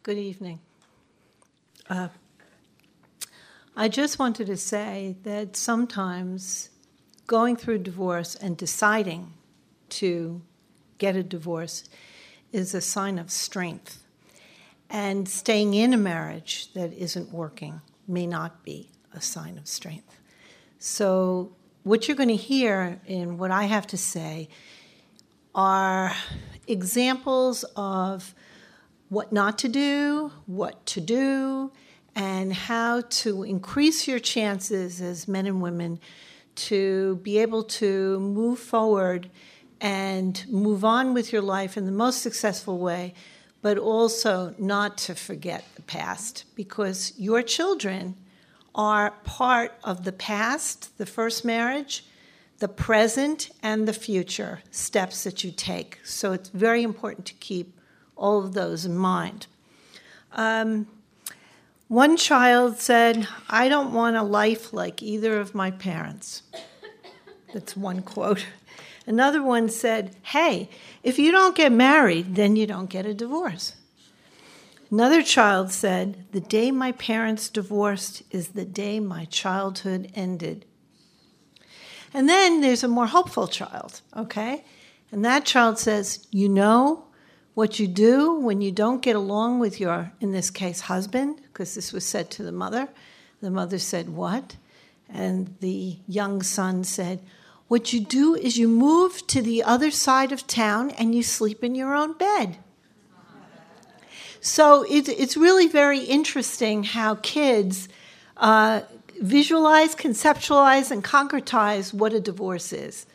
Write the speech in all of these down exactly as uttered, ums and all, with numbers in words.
Good evening. Uh, I just wanted to say that sometimes going through divorce and deciding to get a divorce is a sign of strength. And staying in a marriage that isn't working may not be a sign of strength. So what you're going to hear in what I have to say are examples of what not to do, what to do, and how to increase your chances as men and women to be able to move forward and move on with your life in the most successful way, but also not to forget the past, because your children are part of the past, the first marriage, the present, and the future steps that you take. So it's very important to keep all of those in mind. Um, one child said, "I don't want a life like either of my parents." That's one quote. Another one said, "Hey, if you don't get married, then you don't get a divorce." Another child said, "The day my parents divorced is the day my childhood ended." And then there's a more hopeful child, okay? And that child says, "You know what you do when you don't get along with your, in this case, husband," because this was said to the mother. The mother said, "What?" And the young son said, "What you do is you move to the other side of town and you sleep in your own bed." So it, it's really very interesting how kids uh, visualize, conceptualize, and concretize what a divorce is.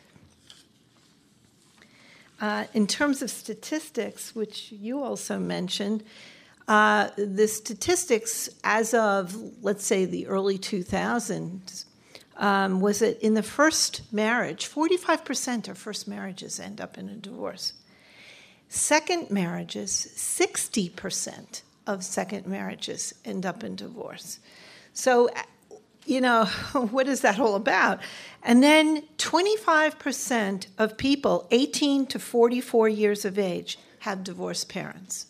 Uh, in terms of statistics, which you also mentioned, uh, the statistics as of, let's say, the early two thousands, um, was that in the first marriage, forty-five percent of first marriages end up in a divorce. Second marriages, sixty percent of second marriages end up in divorce. So, you know, what is that all about? And then twenty-five percent of people eighteen to forty-four years of age have divorced parents.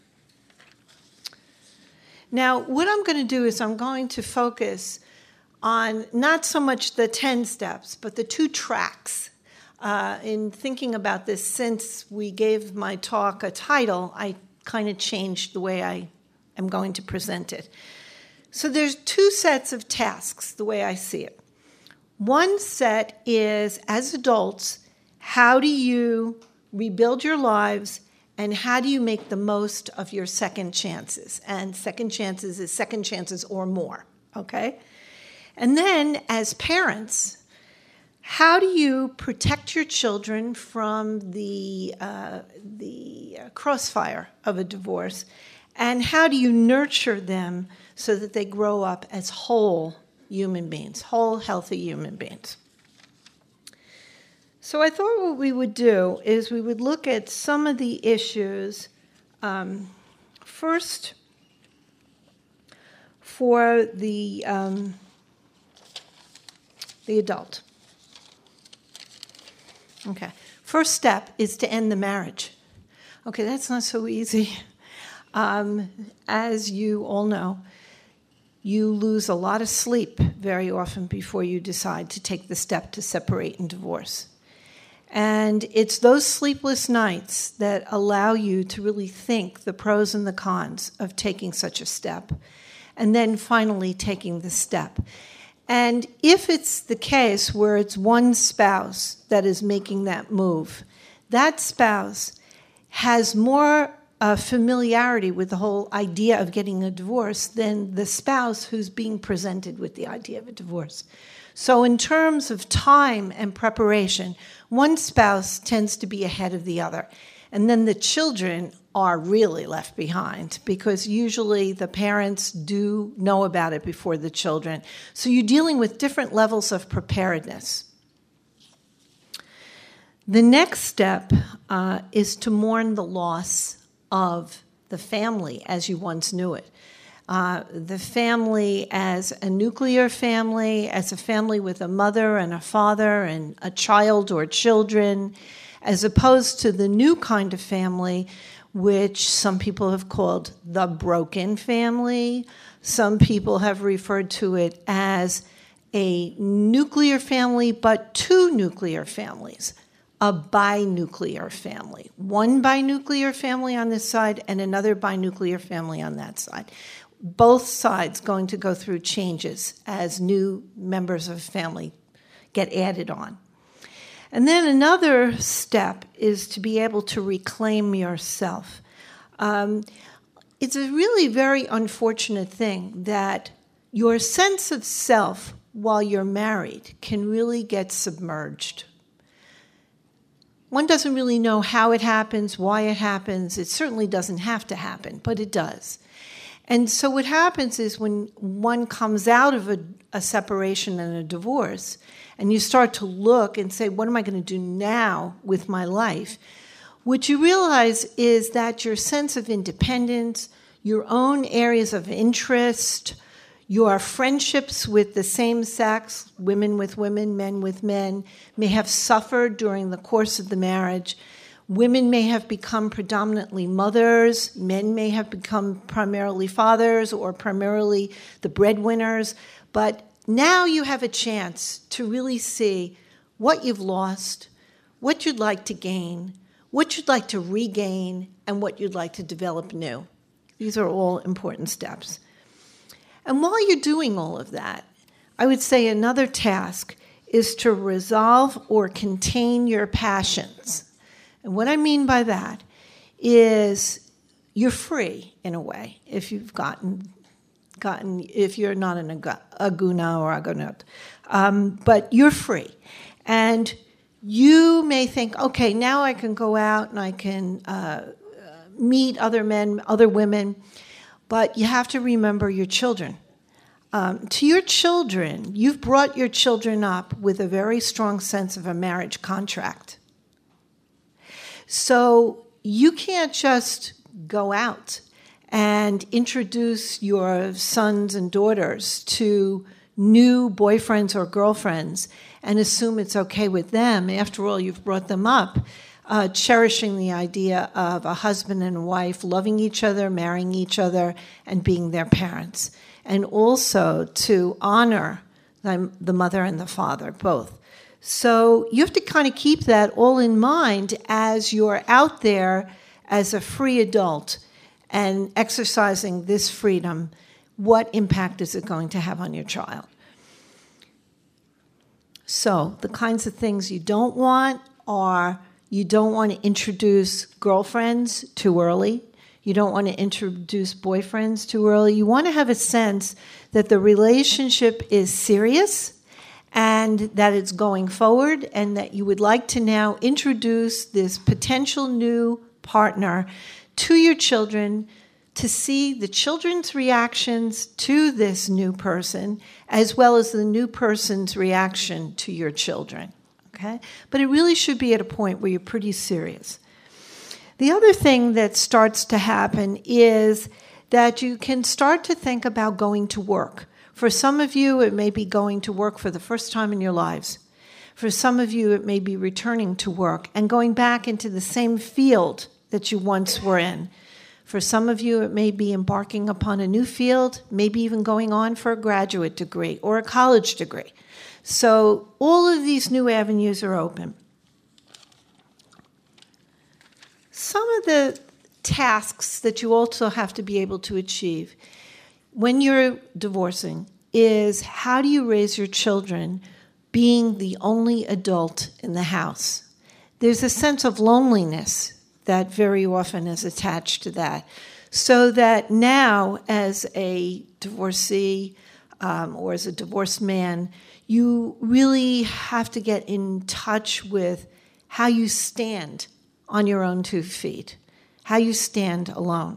Now, what I'm going to do is I'm going to focus on not so much the ten steps, but the two tracks. Uh, in thinking about this, since we gave my talk a title, I kind of changed the way I am going to present it. So there's two sets of tasks, the way I see it. One set is, as adults, how do you rebuild your lives and how do you make the most of your second chances? And second chances is second chances or more, okay? And then, as parents, how do you protect your children from the, uh, the crossfire of a divorce? And how do you nurture them so that they grow up as whole human beings, whole, healthy human beings? So I thought what we would do is we would look at some of the issues. Um, first, for the, um, the adult. Okay. First step is to end the marriage. Okay, that's not so easy. Um, as you all know, you lose a lot of sleep very often before you decide to take the step to separate and divorce. And it's those sleepless nights that allow you to really think the pros and the cons of taking such a step, and then finally taking the step. And if it's the case where it's one spouse that is making that move, that spouse has more uh, familiarity with the whole idea of getting a divorce than the spouse who's being presented with the idea of a divorce. So in terms of time and preparation, one spouse tends to be ahead of the other. And then the children are really left behind because usually the parents do know about it before the children. So you're dealing with different levels of preparedness. The next step uh, is to mourn the loss of the family as you once knew it. Uh, the family as a nuclear family, as a family with a mother and a father and a child or children, as opposed to the new kind of family which some people have called the broken family. Some people have referred to it as a nuclear family, but two nuclear families, a binuclear family. One binuclear family on this side and another binuclear family on that side. Both sides going to go through changes as new members of a family get added on. And then another step is to be able to reclaim yourself. Um, it's a really very unfortunate thing that your sense of self while you're married can really get submerged. One doesn't really know how it happens, why it happens. It certainly doesn't have to happen, but it does. And so what happens is when one comes out of a, a separation and a divorce, and you start to look and say, what am I going to do now with my life? What you realize is that your sense of independence, your own areas of interest, your friendships with the same sex, women with women, men with men, may have suffered during the course of the marriage. Women may have become predominantly mothers. Men may have become primarily fathers or primarily the breadwinners. But now you have a chance to really see what you've lost, what you'd like to gain, what you'd like to regain, and what you'd like to develop new. These are all important steps. And while you're doing all of that, I would say another task is to resolve or contain your passions. And what I mean by that is you're free in a way if you've gotten, gotten if you're not an aguna or agunat, um, but you're free. And you may think, okay, now I can go out and I can uh, meet other men, other women, but you have to remember your children. Um, to your children, you've brought your children up with a very strong sense of a marriage contract. So you can't just go out and introduce your sons and daughters to new boyfriends or girlfriends and assume it's okay with them. After all, you've brought them up, uh, cherishing the idea of a husband and a wife loving each other, marrying each other, and being their parents. And also to honor the mother and the father, both. So you have to kind of keep that all in mind as you're out there as a free adult and exercising this freedom. What impact is it going to have on your child? So the kinds of things you don't want are you don't want to introduce girlfriends too early. You don't want to introduce boyfriends too early. You want to have a sense that the relationship is serious and that it's going forward, and that you would like to now introduce this potential new partner to your children to see the children's reactions to this new person as well as the new person's reaction to your children. Okay? But it really should be at a point where you're pretty serious. The other thing that starts to happen is that you can start to think about going to work. For some of you, it may be going to work for the first time in your lives. For some of you, it may be returning to work and going back into the same field that you once were in. For some of you, it may be embarking upon a new field, maybe even going on for a graduate degree or a college degree. So all of these new avenues are open. Some of the tasks that you also have to be able to achieve when you're divorcing is how do you raise your children being the only adult in the house? There's a sense of loneliness that very often is attached to that. So that now as a divorcee um, or as a divorced man, you really have to get in touch with how you stand on your own two feet, how you stand alone.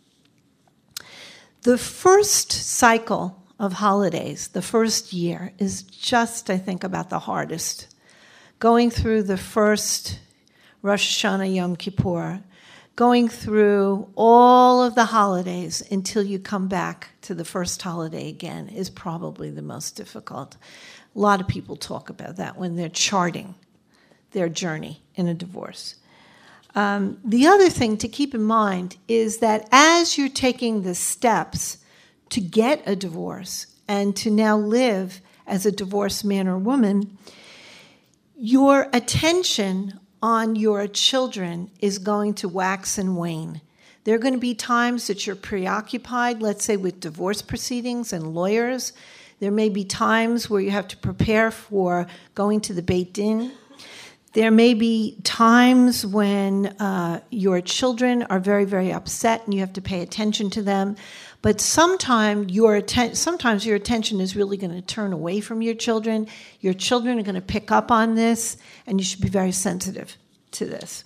The first cycle of holidays, the first year, is just, I think, about the hardest. Going through the first Rosh Hashanah, Yom Kippur, going through all of the holidays until you come back to the first holiday again is probably the most difficult. A lot of people talk about that when they're charting their journey in a divorce. Um, the other thing to keep in mind is that as you're taking the steps to get a divorce and to now live as a divorced man or woman, your attention on your children is going to wax and wane. There are going to be times that you're preoccupied, let's say with divorce proceedings and lawyers. There may be times where you have to prepare for going to the Beit Din. There may be times when uh, your children are very, very upset and you have to pay attention to them. But sometime your atten- sometimes your attention is really going to turn away from your children. Your children are going to pick up on this, and you should be very sensitive to this.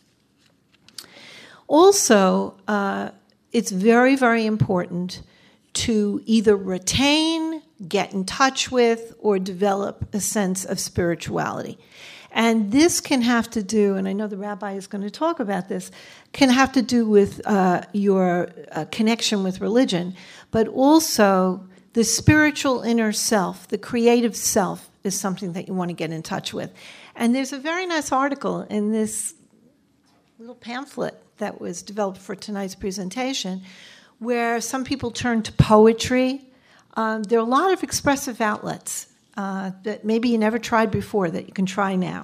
Also, uh, it's very, very important to either retain, get in touch with, or develop a sense of spirituality. And this can have to do, and I know the rabbi is going to talk about this, can have to do with uh, your uh, connection with religion, but also the spiritual inner self, the creative self, is something that you want to get in touch with. And there's a very nice article in this little pamphlet that was developed for tonight's presentation where some people turn to poetry. Um, there are a lot of expressive outlets Uh, that maybe you never tried before that you can try now.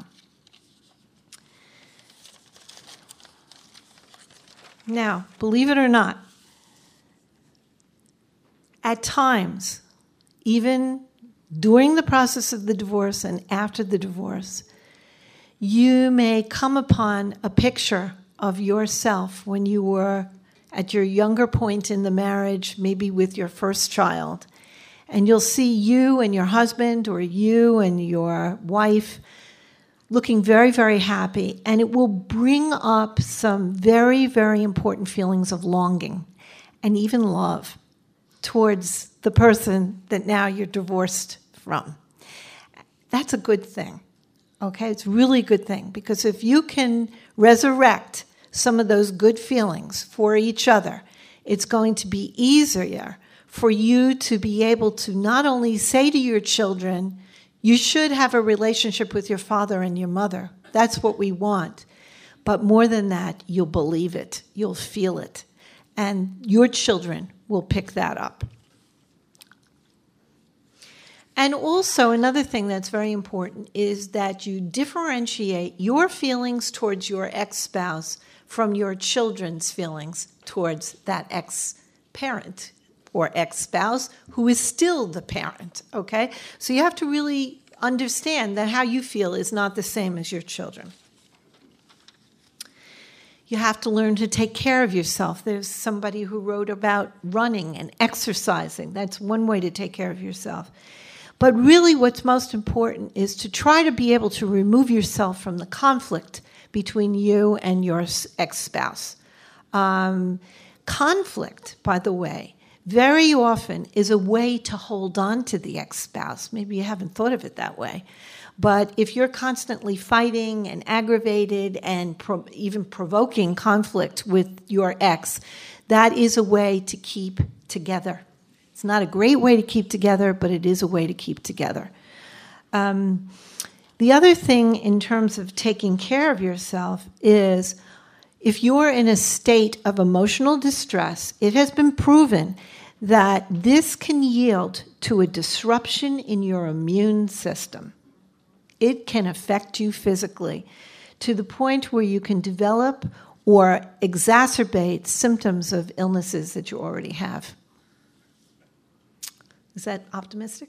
Now, believe it or not, at times, even during the process of the divorce and after the divorce, you may come upon a picture of yourself when you were at your younger point in the marriage, maybe with your first child. And you'll see you and your husband or you and your wife looking very, very happy. And it will bring up some very, very important feelings of longing and even love towards the person that now you're divorced from. That's a good thing, okay? It's really a good thing because if you can resurrect some of those good feelings for each other, it's going to be easier for you to be able to not only say to your children, you should have a relationship with your father and your mother. That's what we want. But more than that, you'll believe it. You'll feel it. And your children will pick that up. And also, another thing that's very important is that you differentiate your feelings towards your ex-spouse from your children's feelings towards that ex-parent or ex-spouse who is still the parent, okay? So you have to really understand that how you feel is not the same as your children. You have to learn to take care of yourself. There's somebody who wrote about running and exercising. That's one way to take care of yourself. But really what's most important is to try to be able to remove yourself from the conflict between you and your ex-spouse. Um, conflict, by the way, very often is a way to hold on to the ex-spouse. Maybe you haven't thought of it that way. But if you're constantly fighting and aggravated and pro- even provoking conflict with your ex, that is a way to keep together. It's not a great way to keep together, but it is a way to keep together. Um, the other thing in terms of taking care of yourself is if you're in a state of emotional distress, it has been proven that this can yield to a disruption in your immune system. It can affect you physically to the point where you can develop or exacerbate symptoms of illnesses that you already have. Is that optimistic?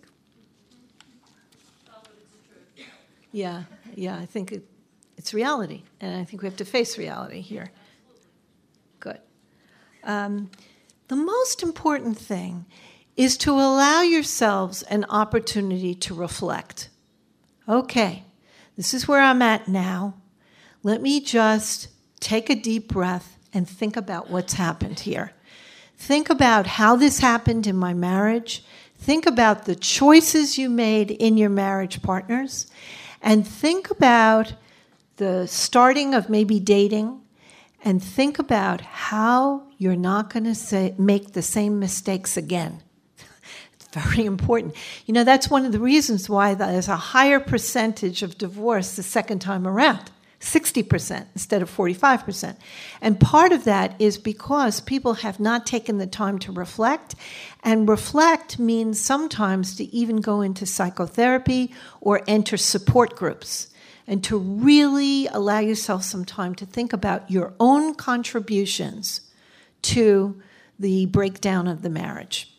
Yeah, yeah, I think it, it's reality, and I think we have to face reality here. Good. Um, the most important thing is to allow yourselves an opportunity to reflect. Okay, this is where I'm at now. Let me just take a deep breath and think about what's happened here. Think about how this happened in my marriage. Think about the choices you made in your marriage partners. And think about the starting of maybe dating. And think about how you're not going to say, make the same mistakes again. It's very important. You know, that's one of the reasons why there's a higher percentage of divorce the second time around. sixty percent instead of forty-five percent. And part of that is because people have not taken the time to reflect, and reflect means sometimes to even go into psychotherapy or enter support groups, and to really allow yourself some time to think about your own contributions to the breakdown of the marriage.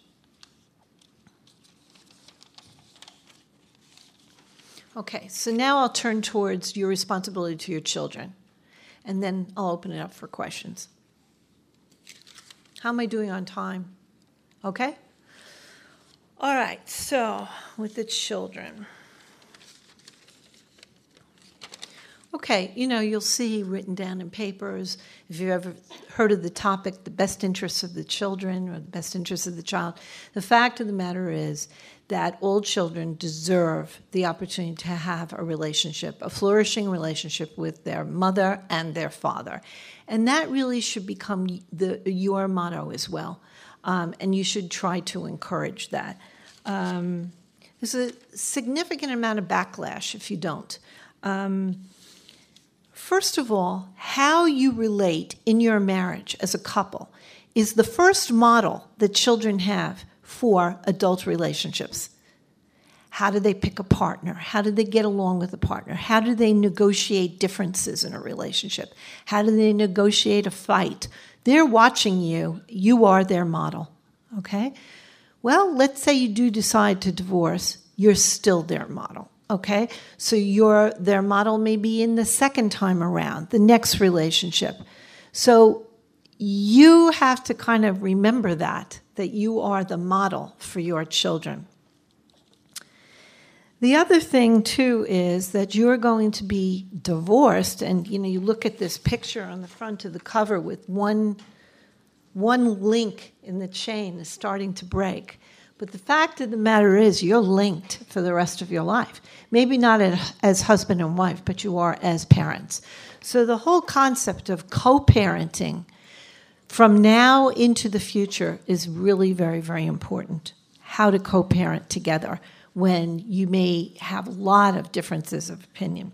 Okay, so now I'll turn towards your responsibility to your children, and then I'll open it up for questions. How am I doing on time? Okay? All right, so with the children. Okay, you know, you'll see written down in papers, if you've ever heard of the topic, the best interests of the children or the best interests of the child. The fact of the matter is that all children deserve the opportunity to have a relationship, a flourishing relationship with their mother and their father. And that really should become the, your motto as well. Um, and you should try to encourage that. Um, there's a significant amount of backlash if you don't. Um, First of all, how you relate in your marriage as a couple is the first model that children have for adult relationships. How do they pick a partner? How do they get along with a partner? How do they negotiate differences in a relationship? How do they negotiate a fight? They're watching you. You are their model, okay? Well, let's say you do decide to divorce. You're still their model. Okay, so your their model may be in the second time around, the next relationship. So you have to kind of remember that, that you are the model for your children. The other thing, too, is that you're going to be divorced, and you know, you look at this picture on the front of the cover with one, one link in the chain is starting to break. But the fact of the matter is you're linked for the rest of your life. Maybe not as husband and wife, but you are as parents. So the whole concept of co-parenting from now into the future is really very, very important. How to co-parent together when you may have a lot of differences of opinion.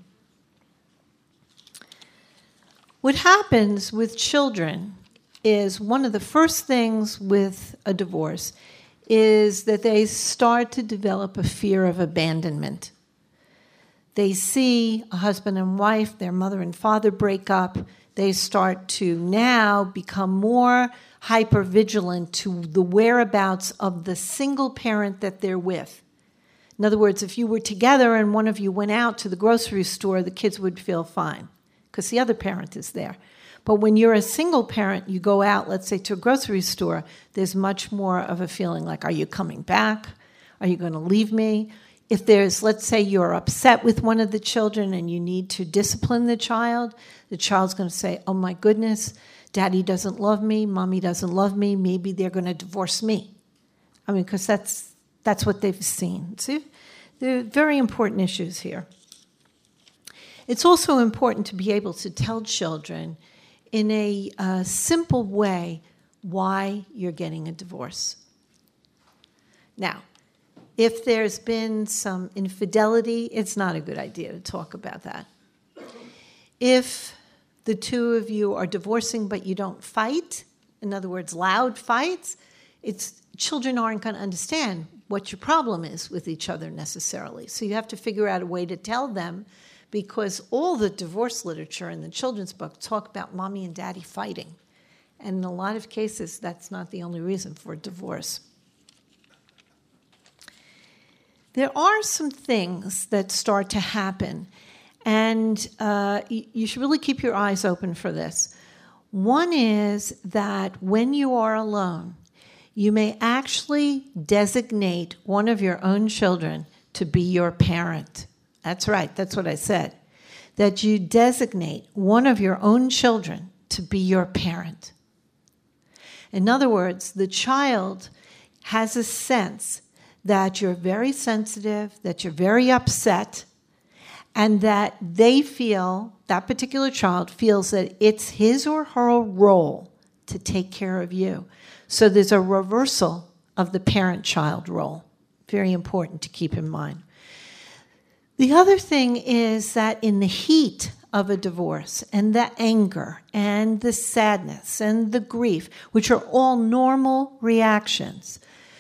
What happens with children is one of the first things with a divorce is that they start to develop a fear of abandonment. They see a husband and wife, their mother and father break up. They start to now become more hypervigilant to the whereabouts of the single parent that they're with. In other words, if you were together and one of you went out to the grocery store, the kids would feel fine because the other parent is there. But when you're a single parent, you go out, let's say, to a grocery store, there's much more of a feeling like, are you coming back? Are you going to leave me? If there's, let's say, you're upset with one of the children and you need to discipline the child, the child's going to say, oh, my goodness, daddy doesn't love me, mommy doesn't love me, maybe they're going to divorce me. I mean, because that's, that's what they've seen. See, there are very important issues here. It's also important to be able to tell children in a uh, simple way why you're getting a divorce. Now, if there's been some infidelity, it's not a good idea to talk about that. If the two of you are divorcing but you don't fight, in other words, loud fights, it's children aren't going to understand what your problem is with each other necessarily. So you have to figure out a way to tell them, because all the divorce literature in the children's book talk about mommy and daddy fighting. And in a lot of cases, that's not the only reason for divorce. There are some things that start to happen, and uh, you should really keep your eyes open for this. One is that when you are alone, you may actually designate one of your own children to be your parent. That's right, that's what I said. That you designate one of your own children to be your parent. In other words, the child has a sense that you're very sensitive, that you're very upset, and that they feel, that particular child feels that it's his or her role to take care of you. So there's a reversal of the parent-child role. Very important to keep in mind. The other thing is that in the heat of a divorce and the anger and the sadness and the grief, which are all normal reactions,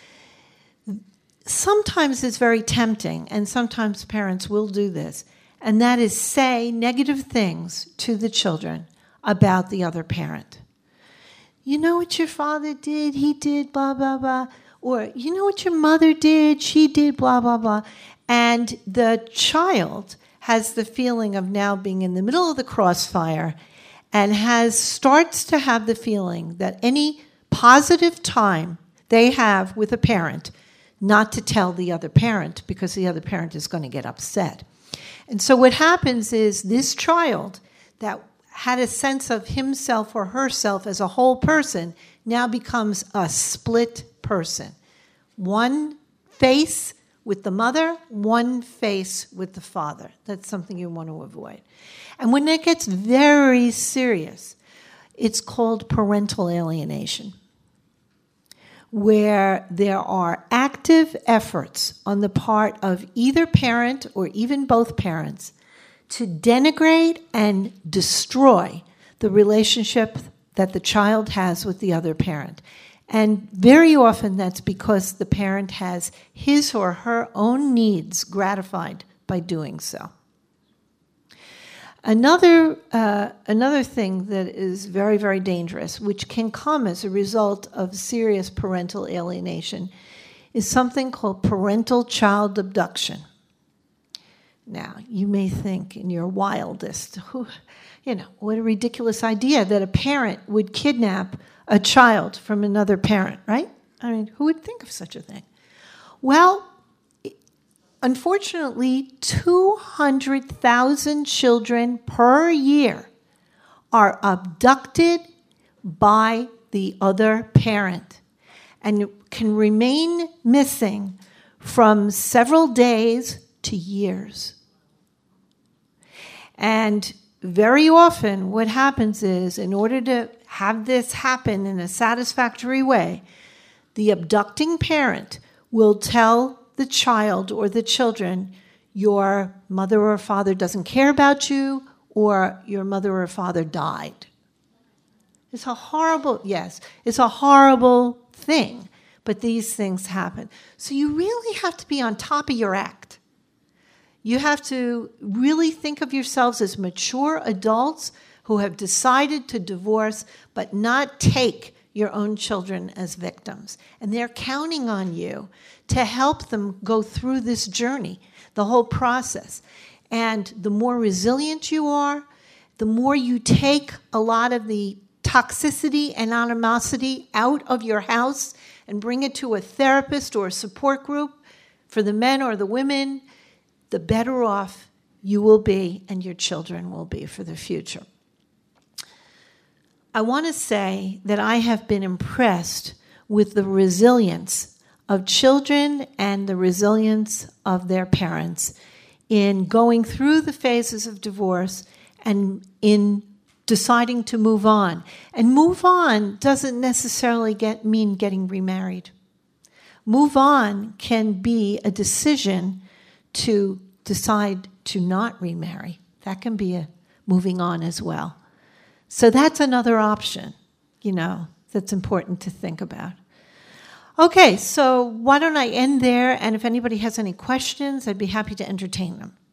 sometimes it's very tempting, and sometimes parents will do this, and that is say negative things to the children about the other parent. You know what your father did? He did blah, blah, blah. Or, you know what your mother did? She did blah, blah, blah. And the child has the feeling of now being in the middle of the crossfire and has starts to have the feeling that any positive time they have with a parent, not to tell the other parent because the other parent is going to get upset. And so what happens is this child that had a sense of himself or herself as a whole person now becomes a split person. One face with the mother, one face with the father. That's something you want to avoid. And when it gets very serious, it's called parental alienation, where there are active efforts on the part of either parent or even both parents to denigrate and destroy the relationship that the child has with the other parent. And very often that's because the parent has his or her own needs gratified by doing so. Another, uh, another thing that is very, very dangerous, which can come as a result of serious parental alienation, is something called parental child abduction. Now, you may think in your wildest, you know, what a ridiculous idea that a parent would kidnap a child from another parent, right? I mean, who would think of such a thing? Well, unfortunately, two hundred thousand children per year are abducted by the other parent and can remain missing from several days to years. And very often what happens is, in order to have this happen in a satisfactory way, the abducting parent will tell the child or the children, your mother or father doesn't care about you, or your mother or father died. It's a horrible, yes, it's a horrible thing, but these things happen. So you really have to be on top of your act. You have to really think of yourselves as mature adults who have decided to divorce, but not take your own children as victims. And they're counting on you to help them go through this journey, the whole process. And the more resilient you are, the more you take a lot of the toxicity and animosity out of your house and bring it to a therapist or a support group for the men or the women, the better off you will be and your children will be for the future. I want to say that I have been impressed with the resilience of children and the resilience of their parents in going through the phases of divorce and in deciding to move on. And move on doesn't necessarily get, mean getting remarried. Move on can be a decision to decide to not remarry. That can be a moving on as well. So that's another option, you know, that's important to think about. Okay, so why don't I end there, and if anybody has any questions, I'd be happy to entertain them.